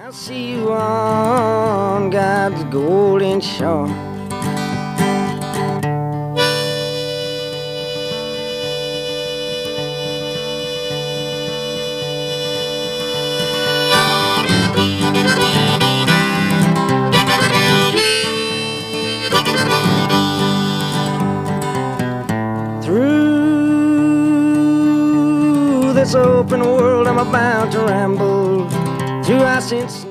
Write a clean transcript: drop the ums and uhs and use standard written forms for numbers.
I'll see you on God's golden shore. Through this open world I'm about to ramble through our sense.